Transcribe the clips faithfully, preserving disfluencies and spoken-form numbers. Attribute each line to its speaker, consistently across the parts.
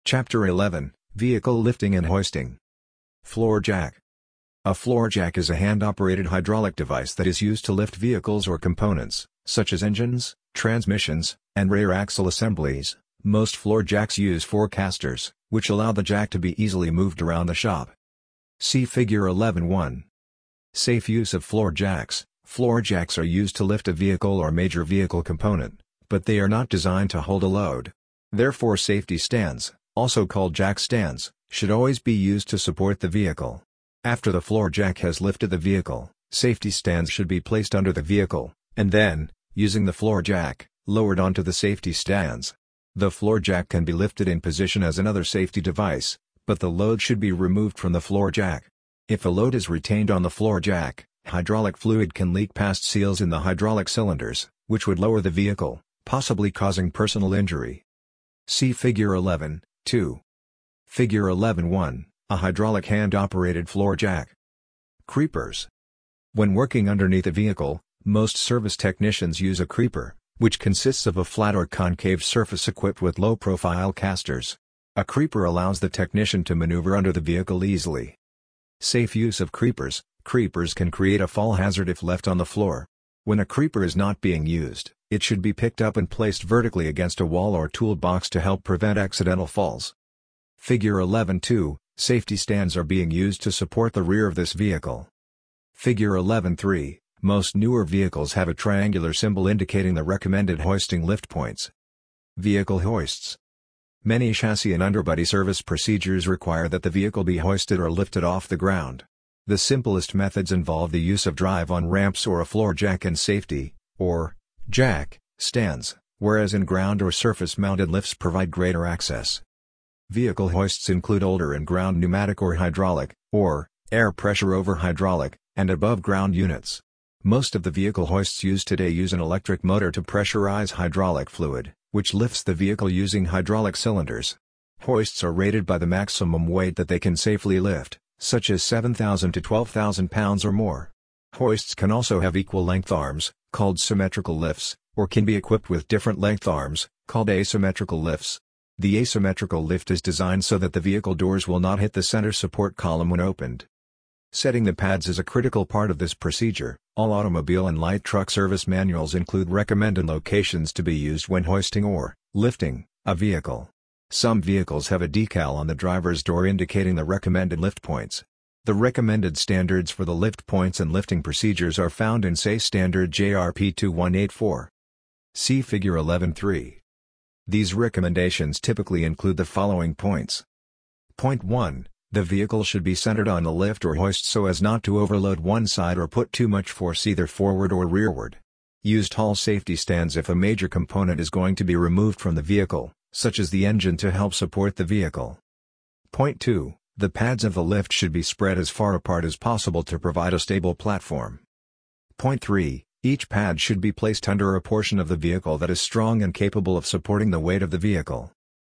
Speaker 1: Chapter eleven, Vehicle Lifting and Hoisting. Floor jack. A floor jack is a hand-operated hydraulic device that is used to lift vehicles or components, such as engines, transmissions, and rear axle assemblies. Most floor jacks use four casters, which allow the jack to be easily moved around the shop. See Figure eleven one. Safe use of floor jacks. Floor jacks are used to lift a vehicle or major vehicle component, but they are not designed to hold a load. Therefore, safety stands, also called jack stands, should always be used to support the vehicle. After the floor jack has lifted the vehicle, safety stands should be placed under the vehicle, and then, using the floor jack, lowered onto the safety stands. The floor jack can be lifted in position as another safety device, but the load should be removed from the floor jack. If a load is retained on the floor jack, hydraulic fluid can leak past seals in the hydraulic cylinders, which would lower the vehicle, possibly causing personal injury. See Figure eleven two. Figure eleven one, a hydraulic hand-operated floor jack. Creepers. When working underneath a vehicle, most service technicians use a creeper, which consists of a flat or concave surface equipped with low-profile casters. A creeper allows the technician to maneuver under the vehicle easily. Safe use of creepers. Creepers can create a fall hazard if left on the floor. When a creeper is not being used, it should be picked up and placed vertically against a wall or toolbox to help prevent accidental falls. Figure eleven two, safety stands are being used to support the rear of this vehicle. Figure eleven three, most newer vehicles have a triangular symbol indicating the recommended hoisting lift points. Vehicle hoists. Many chassis and underbody service procedures require that the vehicle be hoisted or lifted off the ground. The simplest methods involve the use of drive-on ramps or a floor jack and safety, or jack, stands, whereas in ground or surface-mounted lifts provide greater access. Vehicle hoists include older and ground pneumatic or hydraulic, or air pressure over hydraulic, and above-ground units. Most of the vehicle hoists used today use an electric motor to pressurize hydraulic fluid, which lifts the vehicle using hydraulic cylinders. Hoists are rated by the maximum weight that they can safely lift, such as seven thousand to twelve thousand pounds or more. Hoists can also have equal length arms, called symmetrical lifts, or can be equipped with different length arms, called asymmetrical lifts. The asymmetrical lift is designed so that the vehicle doors will not hit the center support column when opened. Setting the pads is a critical part of this procedure. All automobile and light truck service manuals include recommended locations to be used when hoisting or lifting a vehicle. Some vehicles have a decal on the driver's door indicating the recommended lift points. The recommended standards for the lift points and lifting procedures are found in S A E Standard J R P two one eight four. See Figure eleven three. These recommendations typically include the following points. Point one. The vehicle should be centered on the lift or hoist so as not to overload one side or put too much force either forward or rearward. Use tall safety stands if a major component is going to be removed from the vehicle, such as the engine, to help support the vehicle. Point two. The pads of the lift should be spread as far apart as possible to provide a stable platform. Point three. Each pad should be placed under a portion of the vehicle that is strong and capable of supporting the weight of the vehicle.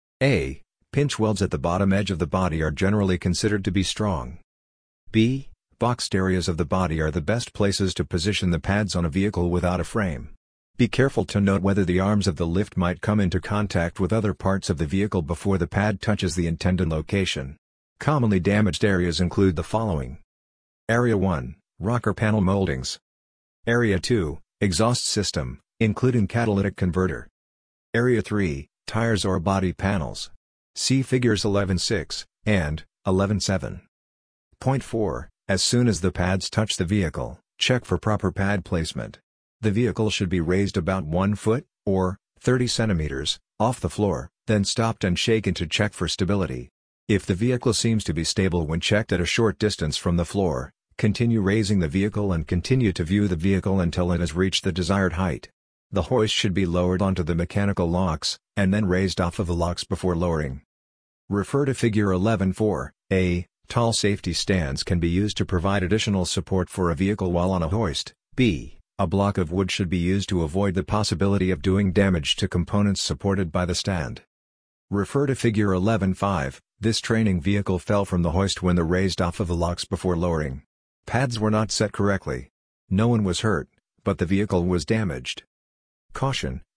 Speaker 1: A. Pinch welds at the bottom edge of the body are generally considered to be strong. B. Boxed areas of the body are the best places to position the pads on a vehicle without a frame. Be careful to note whether the arms of the lift might come into contact with other parts of the vehicle before the pad touches the intended location. Commonly damaged areas include the following. Area one. Rocker panel moldings. Area two. Exhaust system, including catalytic converter. Area three. Tires or body panels. See Figures eleven six and eleven seven. Point four. As soon as the pads touch the vehicle, check for proper pad placement. The vehicle should be raised about one foot, or thirty centimeters, off the floor, then stopped and shaken to check for stability. If the vehicle seems to be stable when checked at a short distance from the floor, continue raising the vehicle and continue to view the vehicle until it has reached the desired height. The hoist should be lowered onto the mechanical locks, and then raised off of the locks before lowering. Refer to Figure eleven four. A. Tall safety stands can be used to provide additional support for a vehicle while on a hoist. B. A block of wood should be used to avoid the possibility of doing damage to components supported by the stand. Refer to Figure eleven five. This training vehicle fell from the hoist when the raised off of the locks before lowering. Pads were not set correctly. No one was hurt, but the vehicle was damaged. Caution: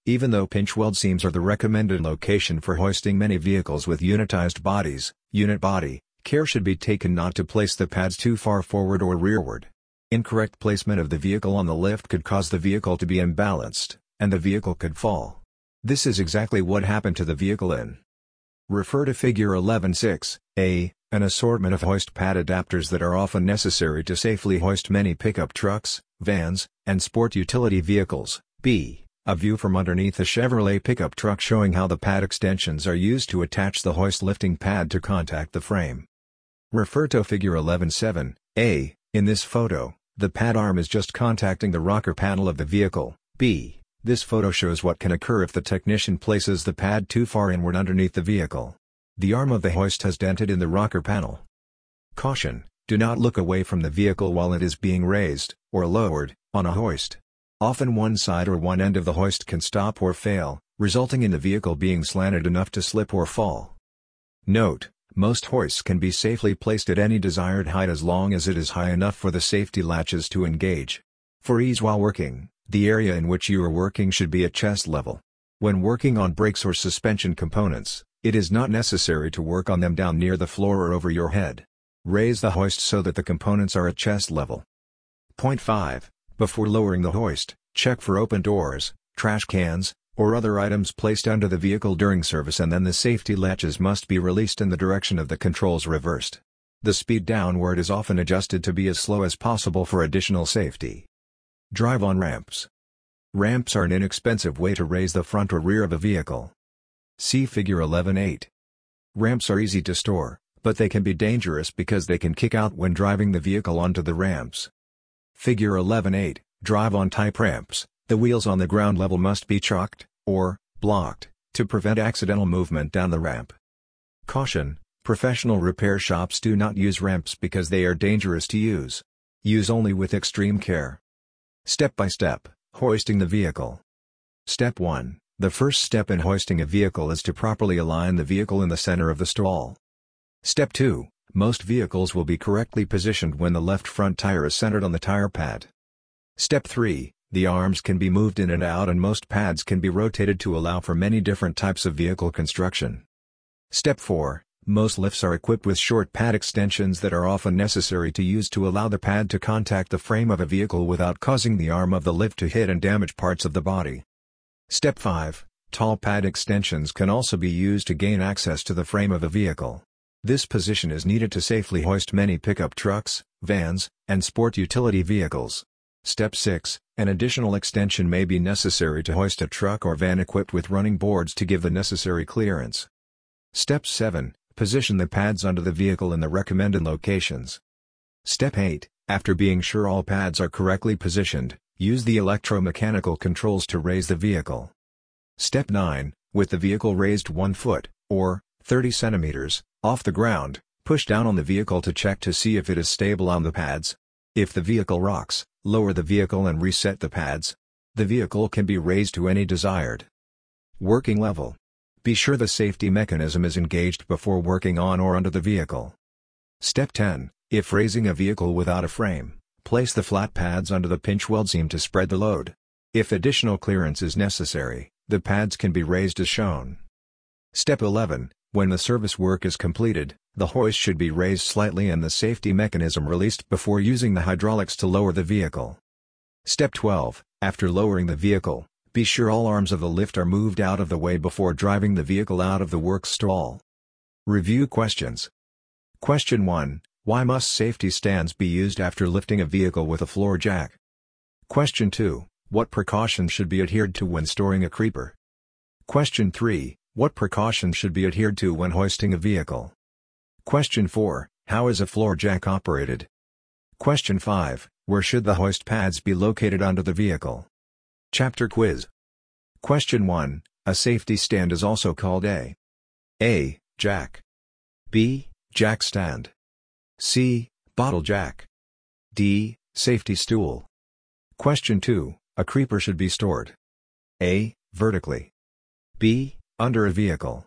Speaker 1: Even though pinch weld seams are the recommended location for hoisting many vehicles with unitized bodies, unit body, care should be taken not to place the pads too far forward or rearward. Incorrect placement of the vehicle on the lift could cause the vehicle to be imbalanced, and the vehicle could fall. This is exactly what happened to the vehicle in. Refer to Figure eleven six A, an assortment of hoist pad adapters that are often necessary to safely hoist many pickup trucks, vans, and sport utility vehicles. B. A view from underneath a Chevrolet pickup truck showing how the pad extensions are used to attach the hoist lifting pad to contact the frame. Refer to Figure eleven seven A. In this photo, the pad arm is just contacting the rocker panel of the vehicle. B. This photo shows what can occur if the technician places the pad too far inward underneath the vehicle. The arm of the hoist has dented in the rocker panel. Caution: do not look away from the vehicle while it is being raised, or lowered, on a hoist. Often one side or one end of the hoist can stop or fail, resulting in the vehicle being slanted enough to slip or fall. Note: most hoists can be safely placed at any desired height as long as it is high enough for the safety latches to engage. For ease while working, the area in which you are working should be at chest level. When working on brakes or suspension components, it is not necessary to work on them down near the floor or over your head. Raise the hoist so that the components are at chest level. Point five. Before lowering the hoist, check for open doors, trash cans, or other items placed under the vehicle during service, and then the safety latches must be released and the direction of the controls reversed. The speed downward is often adjusted to be as slow as possible for additional safety. Drive on ramps. Ramps are an inexpensive way to raise the front or rear of a vehicle. See Figure eleven eight. Ramps are easy to store, but they can be dangerous because they can kick out when driving the vehicle onto the ramps. Figure eleven eight, drive on type ramps. The wheels on the ground level must be chocked, or blocked, to prevent accidental movement down the ramp. Caution: professional repair shops do not use ramps because they are dangerous to use. Use only with extreme care. Step by step, hoisting the vehicle. Step one. The first step in hoisting a vehicle is to properly align the vehicle in the center of the stall. Step two. Most vehicles will be correctly positioned when the left front tire is centered on the tire pad. Step three. The arms can be moved in and out and most pads can be rotated to allow for many different types of vehicle construction. Step four. Most lifts are equipped with short pad extensions that are often necessary to use to allow the pad to contact the frame of a vehicle without causing the arm of the lift to hit and damage parts of the body. Step five. Tall pad extensions can also be used to gain access to the frame of a vehicle. This position is needed to safely hoist many pickup trucks, vans, and sport utility vehicles. Step six. An additional extension may be necessary to hoist a truck or van equipped with running boards to give the necessary clearance. Step seven. Position the pads under the vehicle in the recommended locations. Step eight. After being sure all pads are correctly positioned, use the electromechanical controls to raise the vehicle. Step nine. With the vehicle raised one foot, or thirty centimeters, off the ground, push down on the vehicle to check to see if it is stable on the pads. If the vehicle rocks, lower the vehicle and reset the pads. The vehicle can be raised to any desired working level. Be sure the safety mechanism is engaged before working on or under the vehicle. Step ten. If raising a vehicle without a frame, place the flat pads under the pinch weld seam to spread the load. If additional clearance is necessary, the pads can be raised as shown. Step eleven. When the service work is completed, the hoist should be raised slightly and the safety mechanism released before using the hydraulics to lower the vehicle. Step twelve. After lowering the vehicle, be sure all arms of the lift are moved out of the way before driving the vehicle out of the work stall. Review questions. Question one. Why must safety stands be used after lifting a vehicle with a floor jack? Question two. What precautions should be adhered to when storing a creeper? Question three. What precautions should be adhered to when hoisting a vehicle? Question four. How is a floor jack operated? Question five. Where should the hoist pads be located under the vehicle? Chapter quiz. Question one. A safety stand is also called a A. Jack, B. Jack stand, C. Bottle jack, D. Safety stool. Question two. A creeper should be stored A. Vertically, B. Under a vehicle,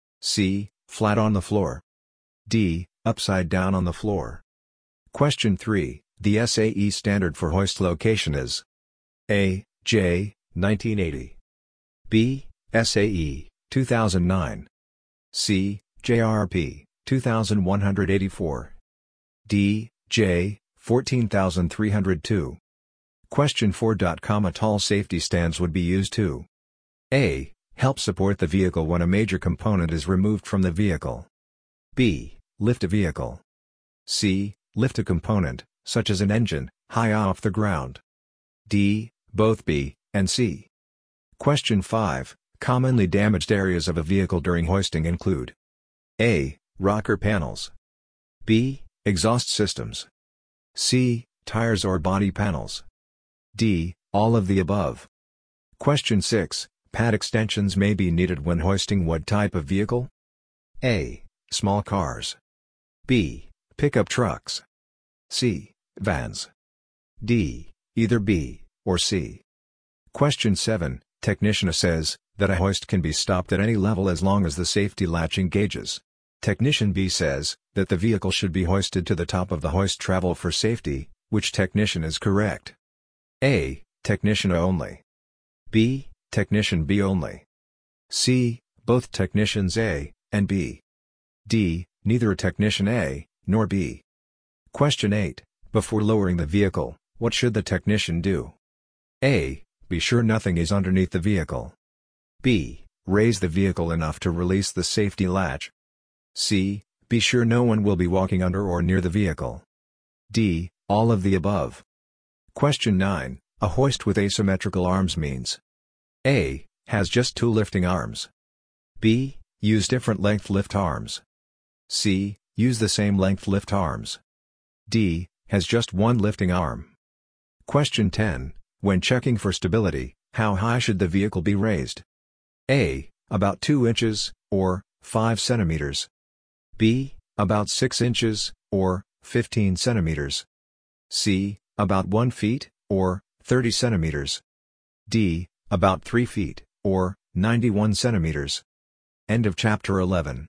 Speaker 1: C. Flat on the floor, D. Upside down on the floor. Question three. The S A E standard for hoist location is A. J. nineteen eighty, B. S A E, two thousand nine. C. J R P, two thousand one hundred eighty-four. D. J. fourteen thousand three hundred two. Question four. A tall safety stands would be used to A. Help support the vehicle when a major component is removed from the vehicle. B. Lift a vehicle. C. Lift a component, such as an engine, high off the ground. D. Both B and C. Question five. Commonly damaged areas of a vehicle during hoisting include A. Rocker panels. B. Exhaust systems. C. Tires or body panels. D. All of the above. Question six. Pad extensions may be needed when hoisting what type of vehicle? A. Small cars. B. Pickup trucks. C. Vans. D. Either B or C. Question seven. Technician A says that a hoist can be stopped at any level as long as the safety latch engages. Technician B says that the vehicle should be hoisted to the top of the hoist travel for safety. Which technician is correct? A. Technician A only. B. Technician B only. C. Both technicians A and B. D. Neither a technician A nor B. Question eight. Before lowering the vehicle, what should the technician do? A. Be sure nothing is underneath the vehicle. B. Raise the vehicle enough to release the safety latch. C. Be sure no one will be walking under or near the vehicle. D. All of the above. Question nine. A hoist with asymmetrical arms means A. Has just two lifting arms. B. Use different length lift arms. C. Use the same length lift arms. D. Has just one lifting arm. Question ten. When checking for stability, how high should the vehicle be raised? A. About two inches, or five centimeters. B. About six inches, or fifteen centimeters. C. About one feet, or thirty centimeters. D. About three feet, or ninety-one centimeters. End of chapter eleven.